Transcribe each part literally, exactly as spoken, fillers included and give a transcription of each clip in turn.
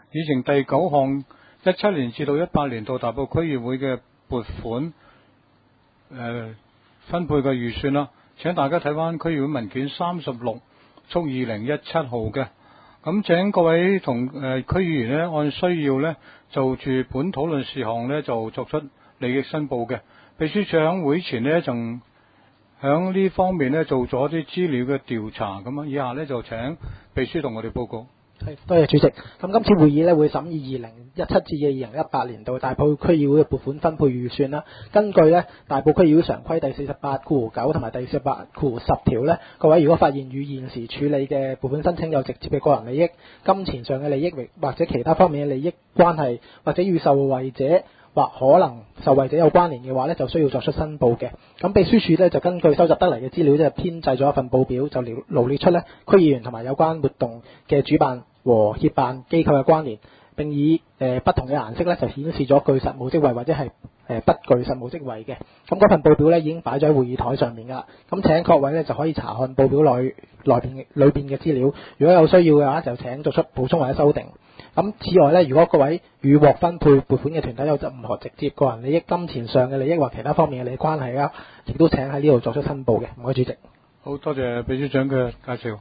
議程第九項一七年至到一八年度大埔區議會嘅撥款誒、呃、分配嘅預算啦。請大家睇翻區議會文件三十六速二零一七號嘅。咁請各位同誒、呃、區議員呢，按需要呢，就住本討論事項呢，就作出利益申報嘅。秘書長喺會前呢，就響呢方面呢，做咗啲資料嘅調查。咁啊，以下呢，就請秘書同我哋報告。 係，多謝主席。咁今次會議咧會審議二零一七至二零一八年度大埔區議會嘅撥款分配預算啦。根據咧大埔區議會常規第四十八括九同埋第四十八括十條咧，各位如果發現與現時處理嘅撥款申請有直接嘅個人利益、金錢上嘅利益或者其他方面嘅利益關係，或者與受惠者或可能受惠者有關聯嘅話咧，就需要作出申報嘅。咁秘書處咧就根據收集得嚟嘅資料，即係編製咗一份報表，就羅列出咧區議員同埋有關活動嘅主辦和協辦機構嘅關聯，並以誒、呃、不同嘅顏色咧就顯示咗具實務職位或者係誒、呃、不具實務職位嘅。咁嗰份報表咧已經擺咗喺會議台上面㗎啦。咁請各位咧就可以查看報表內內邊裏邊嘅資料。如果有需要嘅話，就請作出補充或者修訂。咁此外咧，如果各位與獲分配撥款嘅團體有任何直接個人利益、金錢上嘅利益或其他方面嘅利益關係啦，亦都請喺呢度作出申報嘅。唔該，主席。 好多謝秘書長嘅介紹。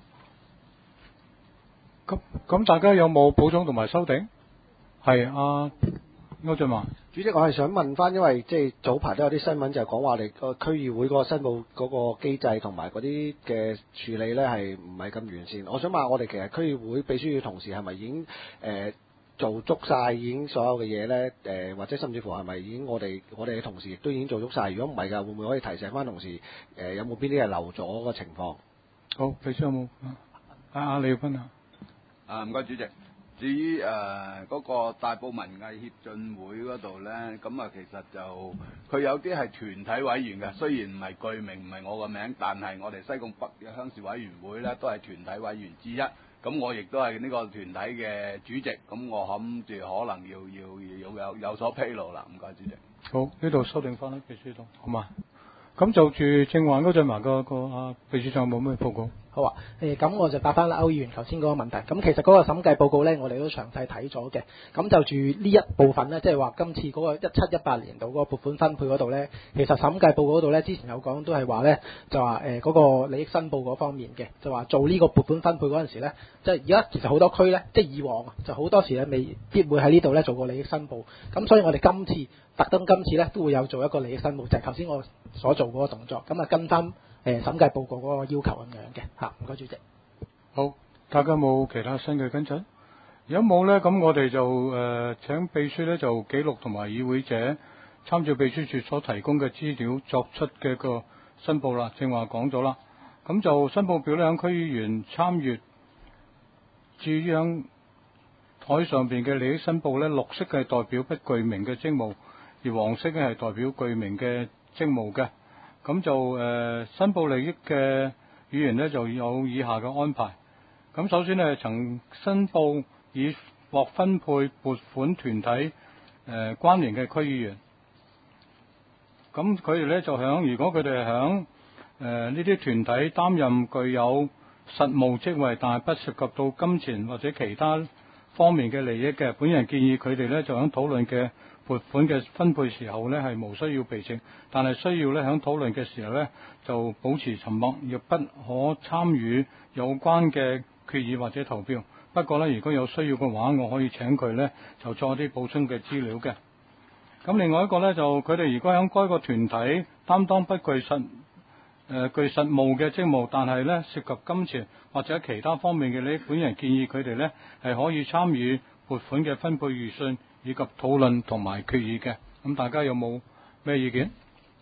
咁咁，大家有冇補充同埋修訂？係阿歐俊華。 主席，我係想問翻，因為即係早排都有啲新聞就係講話，你個區議會嗰個申報嗰個機制同埋嗰啲嘅處理咧係唔係咁完善？我想問我哋其實區議會秘書處同事係咪已經誒、呃、做足晒已經所有嘅嘢咧？誒、呃、或者甚至乎係咪已經我哋我哋嘅同事亦都已經做足晒？如果唔係㗎，會唔會可以提醒翻同事誒、呃、有冇邊啲係漏咗個情況？ 好，秘書有冇？阿阿李耀斌啊。 啊，唔該主席。至於誒嗰個大埔文藝協進會嗰度咧，咁啊其實就佢有啲係團體委員嘅，雖然唔係具名，唔係我個名，但係我哋西貢北嘅鄉事委員會咧都係團體委員之一。咁我亦都係呢個團體嘅主席，咁我諗住可能要要要有有所披露啦。唔該主席。 好，呢度修訂翻啦，秘書長，好嘛？咁就住正話嗰陣話個個啊秘書長有冇咩報告？ 好啊，誒咁我就答翻啦歐議員頭先嗰個問題。咁其實嗰個審計報告咧，我哋都詳細睇咗嘅。咁就住呢一部分咧，即係話今次嗰個一七一八年度嗰個撥款分配嗰度咧，其實審計報告嗰度咧，之前有講都係話咧，就話誒嗰個利益申報嗰方面嘅，就話做呢個撥款分配嗰陣時咧，即係而家其實好多區咧，即係以往啊，就好多時咧未必會喺呢度咧做過利益申報。咁所以我哋今次特登今次咧都會有做一個利益申報，就係頭先我所做嗰個動作。咁啊跟翻誒審計報告嗰個要求咁樣嘅嚇，唔該主席。 好，大家有冇其他新嘅跟進？如果冇咧，咁我哋就誒、呃、請秘書咧就記錄同埋議會者參照秘書處所提供嘅資料作出嘅個申報啦。正話講咗啦，咁就申報表咧喺區議員參閱。至於喺台上邊嘅利益申報咧，綠色係代表不具名嘅職務，而黃色咧係代表具名嘅職務嘅。咁就誒、呃、申報利益嘅議員呢，就有以下嘅安排。咁首先呢，曾申報已獲分配撥款團體誒、呃、關聯嘅區議員，咁佢哋呢，就響，如果佢哋響誒呢啲團體擔任具有實務職位，但係不涉及到金錢或者其他方面嘅利益嘅，本人建議佢哋呢，就響討論嘅撥款嘅分配時候呢，係無需要備證，但係需要呢，響討論嘅時候呢，就保持沉默，亦不可參與有關嘅決議或者投票。不過呢，如果有需要嘅話，我可以請佢呢，就作啲補充嘅資料嘅。咁另外一個呢，就佢哋如果響該個團體擔當不具實誒、呃、具實務嘅職務，但係呢，涉及金錢或者其他方面嘅利益，本人建議佢哋呢，係可以參與撥款嘅分配預算以及討論同埋決議嘅。咁大家有冇咩意見？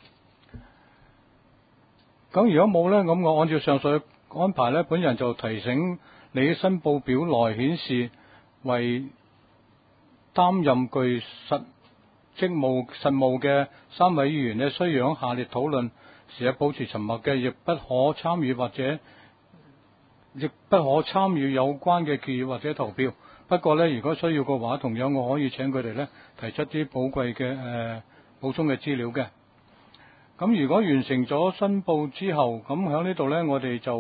咁如果冇呢，咁我按照上述嘅安排呢，本人就提醒利益申報表內顯示為擔任具實職務實務嘅三位議員呢，需要喺下列討論時保持沉默嘅，亦不可參與或者亦不可參與有關嘅決議或者投票。不過呢，如果需要嘅話，同樣我可以請佢哋呢，提出啲寶貴嘅誒補充嘅資料嘅。咁如果完成咗申報之後，咁喺呢度呢，我哋就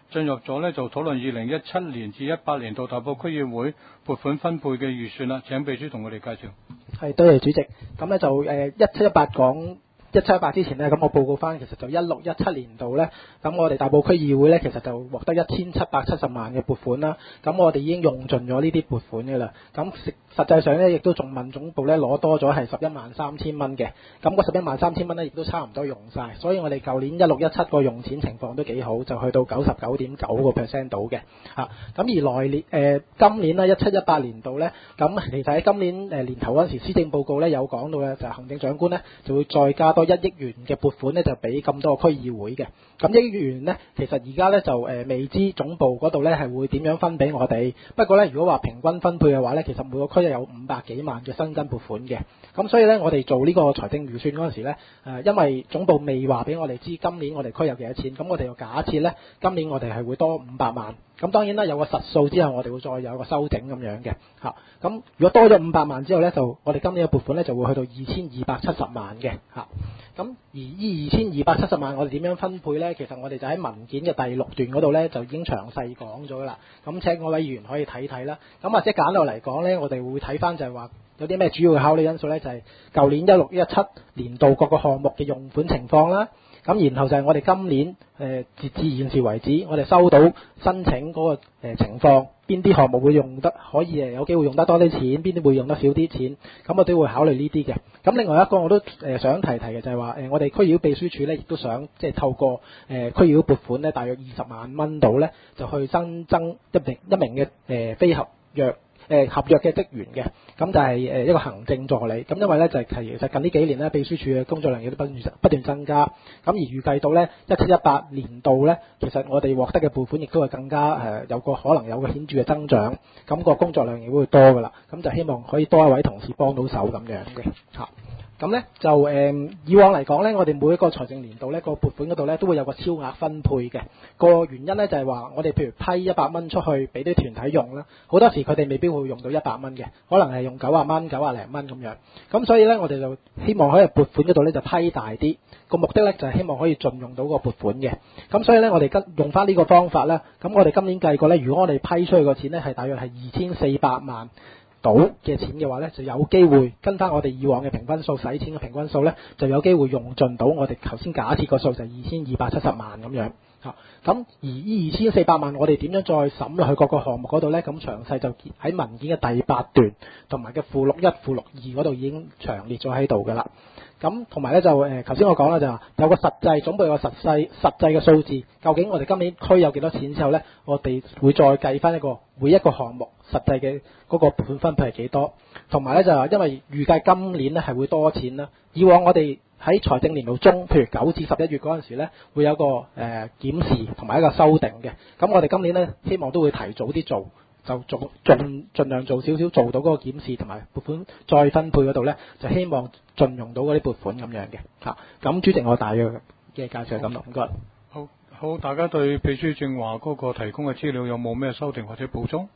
進入咗呢，就討論二零一七年至一八年度大埔區議會撥款分配嘅預算啦。請秘書同我哋介紹。 係，多謝主席。咁咧就誒一七一八講。一七一八之前呢，咁我報告翻，其實就一六一七年度呢，咁我哋大埔區議會呢，其實就獲得一千七百七十萬嘅撥款啦。咁我哋已經用盡咗呢啲撥款嘅啦。咁實實際上呢，亦都仲問總部呢攞多咗係十一萬三千蚊嘅。咁嗰十一萬三千蚊呢，亦都差唔多用晒。所以我哋舊年一六一七個用錢情況都幾好，就去到九十九點九個 percent 到嘅。嚇，咁而來年誒、呃、今年呢，一七一八年度呢，咁其實喺今年誒、呃、年頭嗰陣時，施政報告呢有講到嘅就係行政長官呢就會再加多一億元嘅撥款咧，就俾咁多個區議會嘅。咁一億元呢，其實而家咧就誒、呃、未知總部嗰度咧係會點樣分俾我哋。不過咧，如果話平均分配嘅話咧，其實每個區有五百幾萬嘅新增撥款嘅。咁所以咧，我哋做呢個財政預算嗰陣時咧，誒、呃、因為總部未話俾我哋知今年我哋區有幾多錢，咁我哋又假設咧今年我哋係會多五百萬。咁當然啦，有個實數之後，我哋會再有個修整咁樣嘅嚇。咁如果多咗五百萬之後咧，就我哋今年嘅撥款咧就會去到二千二百七十萬嘅嚇。咁而呢二千二百七十萬，我哋點樣分配咧？其實我哋就喺文件嘅第六段嗰度咧，就已經詳細講咗啦。咁請各位議員可以睇睇啦。咁或者簡略嚟講咧，我哋會睇翻就係話有啲咩主要嘅考慮因素咧，就係、是、舊年一六一七年度各個項目嘅用款情況啦。咁然後就係我哋今年誒、呃、截至現時為止，我哋收到申請嗰、那個誒、呃、情況，邊啲項目會用得可以誒有機會用得多啲錢，邊啲會用得少啲錢，咁我都會考慮呢啲嘅。咁另外一個我都誒、呃、想提提嘅就係話誒我哋區議會秘書處咧，亦都想即係透過誒、呃、區議會撥款咧，大約二十萬蚊度咧，就去新增一名一名嘅誒、呃、非合約。誒合約嘅職員嘅，咁就係誒一個行政助理。咁因為咧就係其實近呢幾年咧，秘書處嘅工作量亦都不斷不斷增加。咁而預計到咧一七一八年度咧，其實我哋獲得嘅撥款亦都係更加誒有個可能有個顯著嘅增長。咁個工作量亦會多噶啦。咁就希望可以多一位同事幫到手咁樣嘅嚇。咁咧就誒、呃、以往嚟講咧，我哋每一個財政年度咧個撥款嗰度咧都會有個超額分配嘅。個原因咧就係話我哋譬如批一百蚊出去俾啲團體用啦，好多時佢哋未必會用到一百蚊嘅，可能係用九十蚊、九十零蚊咁樣。咁所以咧我哋就希望喺撥款嗰度咧就批大啲，個目的咧就係希望可以盡用到個撥款嘅。咁所以咧我哋跟用翻呢個方法咧，咁我哋今年計過咧，如果我哋批出去個錢咧係大約係二千四百萬到嘅錢嘅話咧，就有機會跟翻我哋以往嘅平均數，使錢嘅平均數咧，就有機會用盡到我哋頭先假設個數就係二千二百七十萬咁樣嚇。咁而呢二千四百萬，我哋點樣再審落去各個項目嗰度咧？咁詳細就喺文件嘅第八段同埋嘅附錄一、附錄二嗰度已經詳列咗喺度㗎啦。咁同埋咧就誒，頭先我講啦，就話有個實際總部有個實際實際嘅數字，究竟我哋今年區有幾多錢之後咧，我哋會再計翻一個每一個項目實際嘅嗰個撥款分配係幾多，同埋咧就係因為預計今年咧係會多錢啦。以往我哋喺財政年度中，譬如九至十一月嗰陣時咧，會有個誒、呃、檢視同埋一個修訂嘅。咁我哋今年咧希望都會提早啲做。就做盡盡量做少少，做到嗰個檢視同埋撥款再分配嗰度咧，就希望盡用到嗰啲撥款咁樣嘅嚇。咁主席我大約嘅介紹係咁咯，唔該。 好，好，大家對秘書正話嗰個提供嘅資料有冇咩修訂或者補充？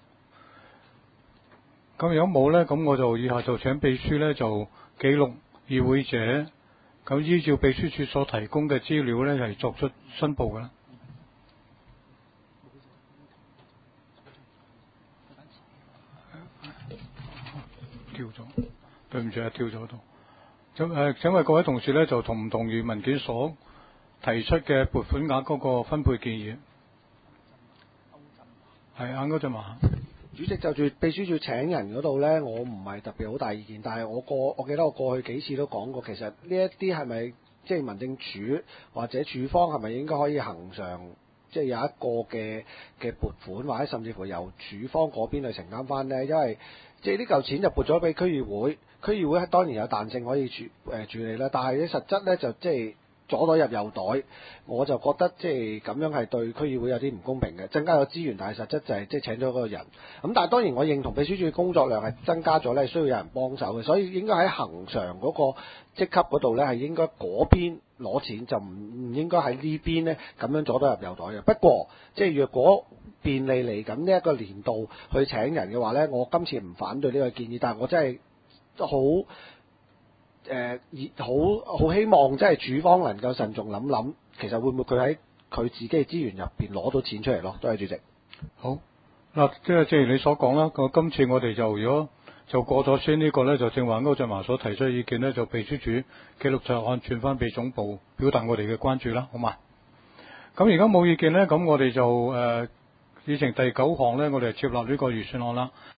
咁如果冇咧，咁我就以下就請秘書咧就記錄議會者，咁依照秘書處所提供嘅資料咧係作出申報嘅啦。跳咗，對唔住啊，跳咗度。咁誒，請問各位同事咧，就同唔同意文件所提出嘅撥款額嗰個分配建議？係啱嗰陣話。 主席就住秘書處請人嗰度咧，我唔係特別好大意見，但係我過我記得我過去幾次都講過，其實呢一啲係咪即係民政處或者處方係咪應該可以恆常？即係有一個嘅嘅撥款，或者甚至乎由處方嗰邊去承擔翻呢？因為即係呢嚿錢就撥咗俾區議會，區議會係當然有彈性可以處誒、呃、處理啦，但係咧實質咧就即係左袋入右袋，我就覺得即係咁樣係對區議會有啲唔公平嘅，增加咗資源，但係實質就係即係請咗嗰個人。咁但係當然我認同秘書處嘅工作量係增加咗咧，需要有人幫手嘅，所以應該喺恆常嗰個職級嗰度咧係應該嗰邊攞錢，就唔唔應該喺呢邊咧咁樣左袋入右袋嘅。不過即係若果便利嚟緊呢一個年度去請人嘅話咧，我今次唔反對呢個建議，但係我真係好誒，好好希望即係處方能夠慎重諗諗，其實會唔會佢喺佢自己嘅資源入邊攞到錢出嚟咯。多謝主席。 好嗱，即係正如你所講啦，個今次我哋就如果就過咗先呢個呢，就正話歐俊華所提出嘅意見呢，就秘書處記錄就按傳翻俾總部，表達我哋嘅關注啦，好嘛？咁而家冇意見呢，咁我哋就誒議程第九項呢，我哋接納呢個預算案啦。